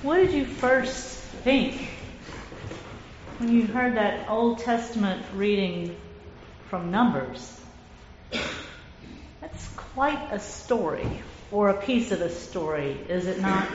What did you first think when you heard that Old Testament reading from Numbers? That's quite a story, or a piece of a story, is it not?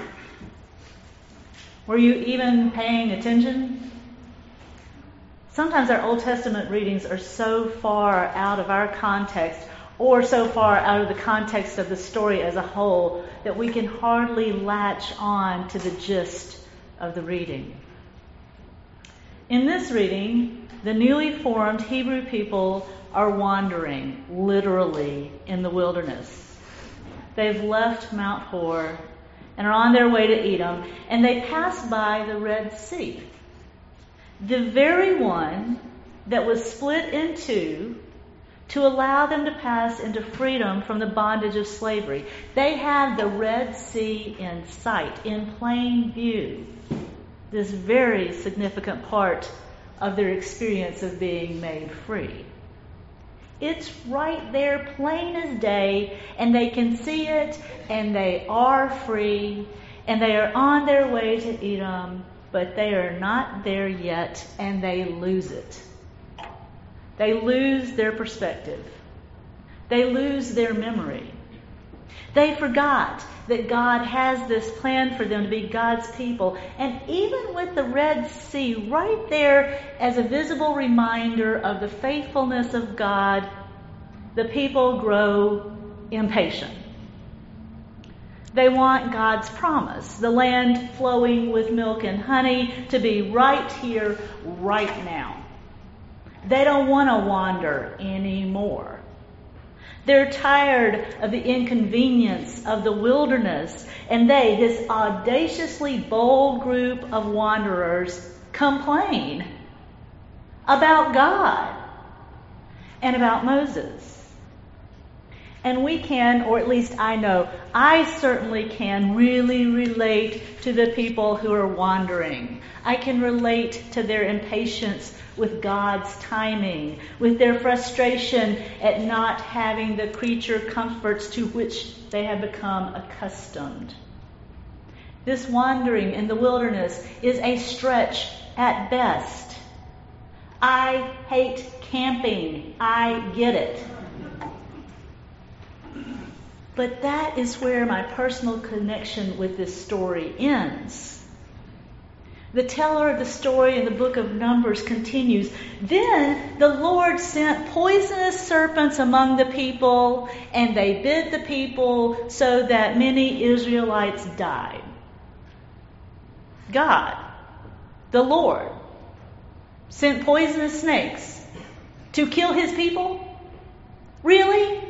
Were you even paying attention? Sometimes our Old Testament readings are so far out of our context, or so far out of the context of the story as a whole, that we can hardly latch on to the gist of the reading. In this reading, the newly formed Hebrew people are wandering, literally, in the wilderness. They've left Mount Hor and are on their way to Edom, and they pass by the Red Sea, the very one that was split in two to allow them to pass into freedom from the bondage of slavery. They have the Red Sea in sight, in plain view, this very significant part of their experience of being made free. It's right there, plain as day, and they can see it, and they are free, and they are on their way to Edom, but they are not there yet, and they lose it. They lose their perspective. They lose their memory. They forgot that God has this plan for them to be God's people. And even with the Red Sea right there as a visible reminder of the faithfulness of God, the people grow impatient. They want God's promise, the land flowing with milk and honey, to be right here, right now. They don't want to wander anymore. They're tired of the inconvenience of the wilderness, and they, this audaciously bold group of wanderers, complain about God and about Moses. And we can, or at least I know, I certainly can really relate to the people who are wandering. I can relate to their impatience with God's timing, with their frustration at not having the creature comforts to which they have become accustomed. This wandering in the wilderness is a stretch at best. I hate camping. I get it. But that is where my personal connection with this story ends. The teller of the story in the book of Numbers continues. Then the Lord sent poisonous serpents among the people, and they bit the people so that many Israelites died. God, the Lord, sent poisonous snakes to kill his people? Really?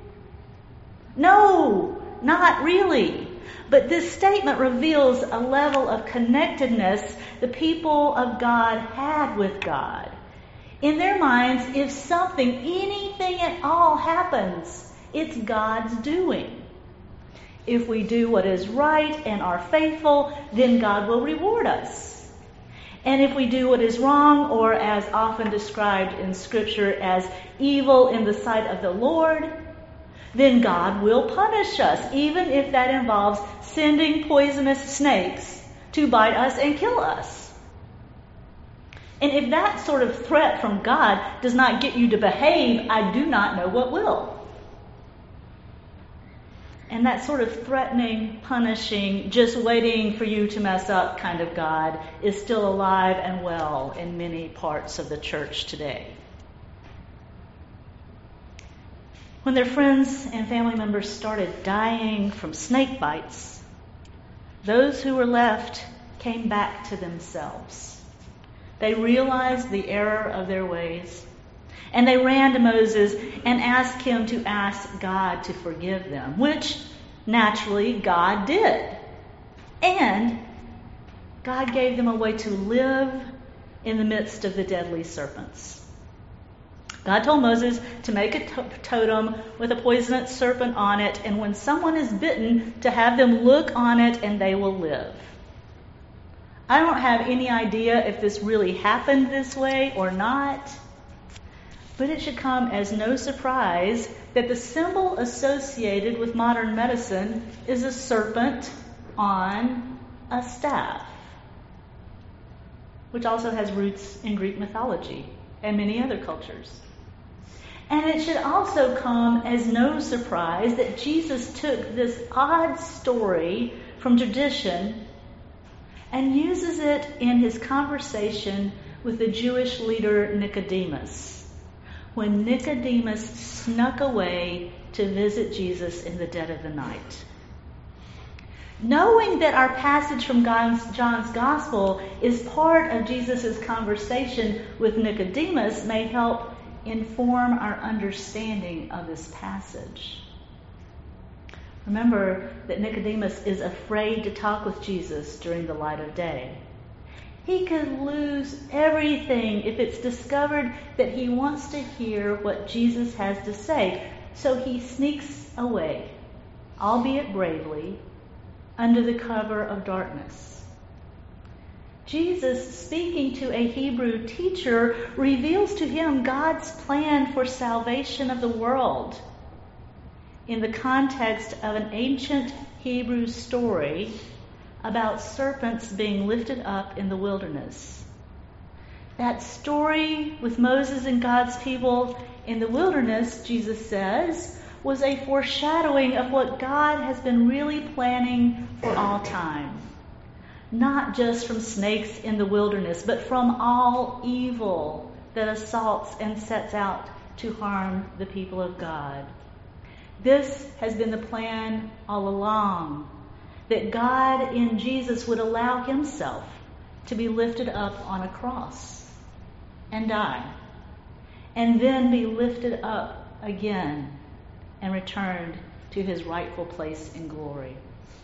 No, not really. But this statement reveals a level of connectedness the people of God had with God. In their minds, if something, anything at all happens, it's God's doing. If we do what is right and are faithful, then God will reward us. And if we do what is wrong, or as often described in Scripture as evil in the sight of the Lord, then God will punish us, even if that involves sending poisonous snakes to bite us and kill us. And if that sort of threat from God does not get you to behave, I do not know what will. And that sort of threatening, punishing, just waiting for you to mess up kind of God is still alive and well in many parts of the church today. When their friends and family members started dying from snake bites, those who were left came back to themselves. They realized the error of their ways, and they ran to Moses and asked him to ask God to forgive them, which naturally God did. And God gave them a way to live in the midst of the deadly serpents. God told Moses to make a totem with a poisonous serpent on it, and when someone is bitten, to have them look on it and they will live. I don't have any idea if this really happened this way or not, but it should come as no surprise that the symbol associated with modern medicine is a serpent on a staff, which also has roots in Greek mythology and many other cultures. And it should also come as no surprise that Jesus took this odd story from tradition and uses it in his conversation with the Jewish leader Nicodemus, when Nicodemus snuck away to visit Jesus in the dead of the night. Knowing that our passage from John's Gospel is part of Jesus' conversation with Nicodemus may help inform our understanding of this passage. Remember that Nicodemus is afraid to talk with Jesus during the light of day. He could lose everything if it's discovered that he wants to hear what Jesus has to say. So he sneaks away, albeit bravely, under the cover of darkness. Jesus, speaking to a Hebrew teacher, reveals to him God's plan for salvation of the world in the context of an ancient Hebrew story about serpents being lifted up in the wilderness. That story with Moses and God's people in the wilderness, Jesus says, was a foreshadowing of what God has been really planning for all time. Not just from snakes in the wilderness, but from all evil that assaults and sets out to harm the people of God. This has been the plan all along, that God in Jesus would allow himself to be lifted up on a cross and die, and then be lifted up again and returned to his rightful place in glory.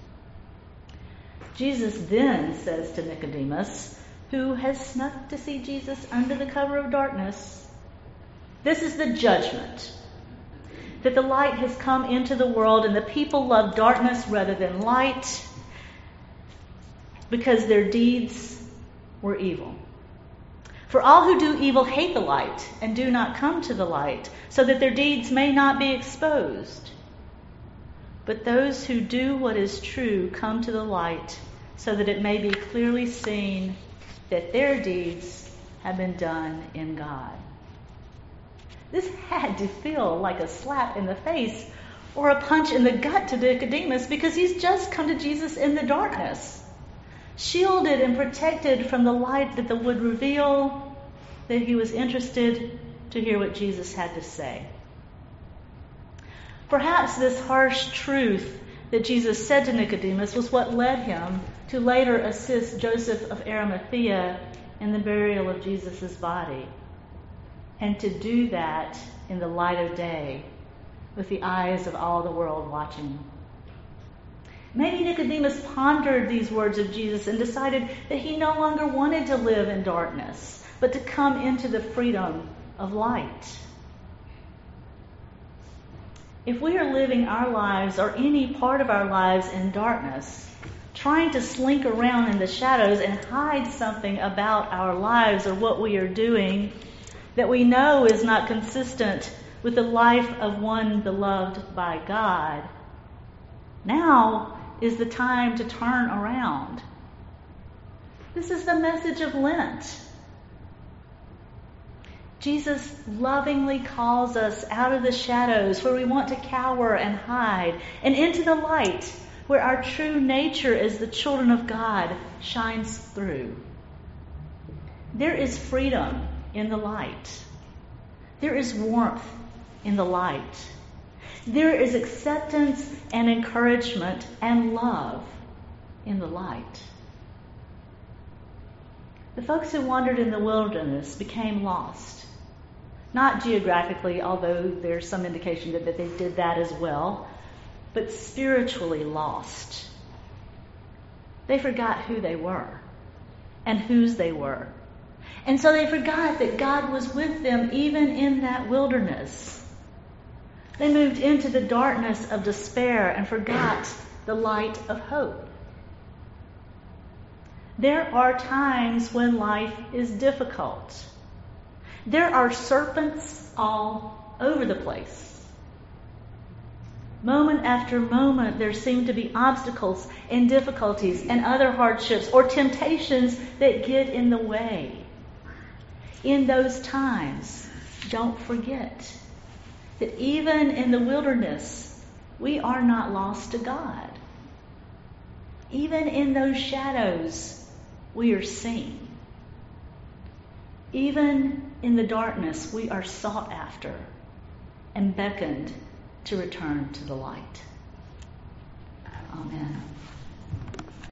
Jesus then says to Nicodemus, who has snuck to see Jesus under the cover of darkness, this is the judgment, that the light has come into the world and the people love darkness rather than light because their deeds were evil. For all who do evil hate the light and do not come to the light, so that their deeds may not be exposed. But those who do what is true come to the light, so that it may be clearly seen that their deeds have been done in God. This had to feel like a slap in the face or a punch in the gut to Nicodemus, because he's just come to Jesus in the darkness, shielded and protected from the light that would reveal that he was interested to hear what Jesus had to say. Perhaps this harsh truth that Jesus said to Nicodemus was what led him to later assist Joseph of Arimathea in the burial of Jesus' body, and to do that in the light of day, with the eyes of all the world watching. Maybe Nicodemus pondered these words of Jesus and decided that he no longer wanted to live in darkness, but to come into the freedom of light. If we are living our lives or any part of our lives in darkness, trying to slink around in the shadows and hide something about our lives or what we are doing that we know is not consistent with the life of one beloved by God, now is the time to turn around. This is the message of Lent. Jesus lovingly calls us out of the shadows where we want to cower and hide, and into the light where our true nature as the children of God shines through. There is freedom in the light. There is warmth in the light. There is acceptance and encouragement and love in the light. The folks who wandered in the wilderness became lost. Not geographically, although there's some indication that they did that as well, but spiritually lost. They forgot who they were and whose they were. And so they forgot that God was with them even in that wilderness. They moved into the darkness of despair and forgot the light of hope. There are times when life is difficult. There are serpents all over the place. Moment after moment, there seem to be obstacles and difficulties and other hardships or temptations that get in the way. In those times, don't forget that even in the wilderness, we are not lost to God. Even in those shadows, we are seen. Even in the darkness, we are sought after and beckoned to return to the light. Amen.